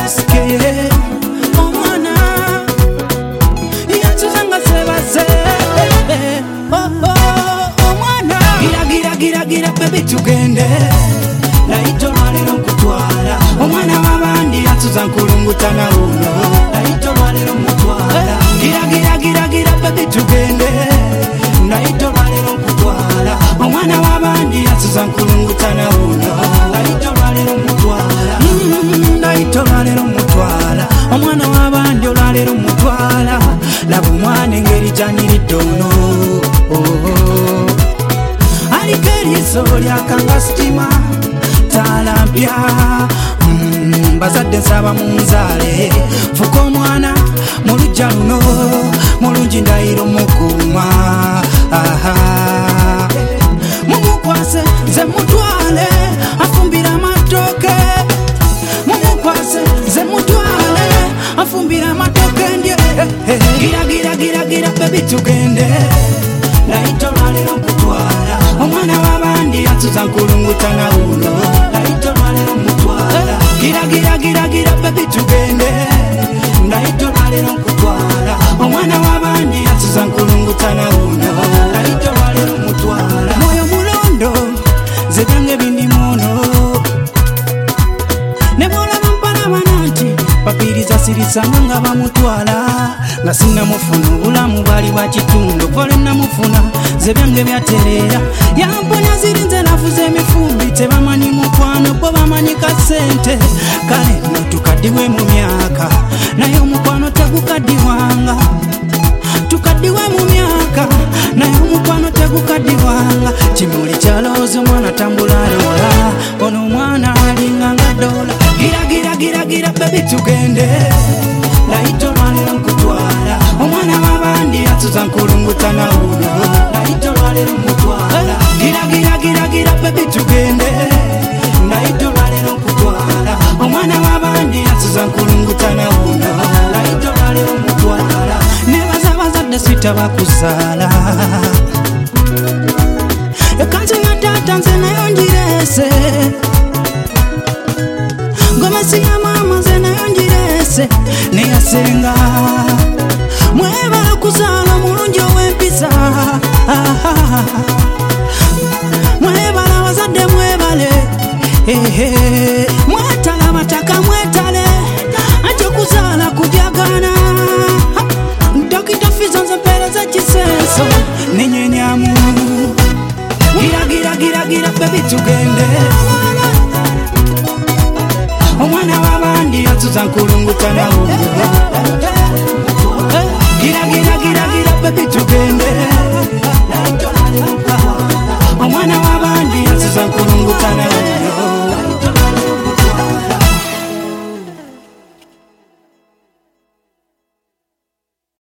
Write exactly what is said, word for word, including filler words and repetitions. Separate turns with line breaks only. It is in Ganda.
Ske omwana yatuzanga sebaze oh oh omwana gira gira gira gira baby tugende laito lwalero nkutwala omwana w'abandi yatuzanga kulungutana uno laito lwalero mutwala gira gira gira gira baby tugende laito lwalero nkutwala omwana w'abandi yatuzanga kulungutana uno laito lwalero mutwala laito lwalero mutwala omwana w'abandi olwalero mutwala laba omwana engeri gy'anyiridde ono aliko eriiso lyakanga sitima talampya bazadde nsaba munzaale fuka omwana mu lujja luno mulungi ndayiro mukuuma mumukwase nze mutwale afumbira amatooke mumukwase nze mutwale afumbira amatooke ndye gira gira gira gira baby tugende laito lwalero nkutwala omwana w'abandi yatuza nkulungutana uno laito lwalero mutwala gira gira gira gira baby tugende laito lwalero nkutwala omwana w'abandi yatuza nkulungutana uno laito lwalero mutwala moyo mulondo ze byange bindimuno ne bolaba mpalaba nanti papiriza sirisanga nga bamutwala nga sinnamufuna obulamu bwali bwa kitundu kole namufuna ze byange byatereera yamponya ziri nze nafuza emifumbi tebamanyi mukwano bo bamanyi kasente kale natukaddiwe mu myaka naye omukwano tegukaddiwanga tukaddiwe mu myaka naye omukwano tegukaddiwanga kimuli kyalowooza omwana tambulalola ono omwana alinga nga dola gira gira gira gira baby tugende laito lwalero nkutwala omwana w'abandi yatuza nkulungutana uno laito lwalero mutwala gira gira gira gira baby tugende laito lwalero nkutwala omwana w'abandi yatuza nkulungutana uno laito lwalero mutwala nebaza bazadde sita bakuzaala ekanzu ya taata nze nayo njirese gomesi ya mama nze nayo njirese neyasenga mwebala kuzaala omulungi ow'empisa mwebala bazadde mwebale mwetala mataka mwetale anti okuzaala kujagana dokita fizo nze mpeereza kisenso nenyenyamu gira gira gira gira baby tugende omwana w'abandi yatuza nkulungutana uno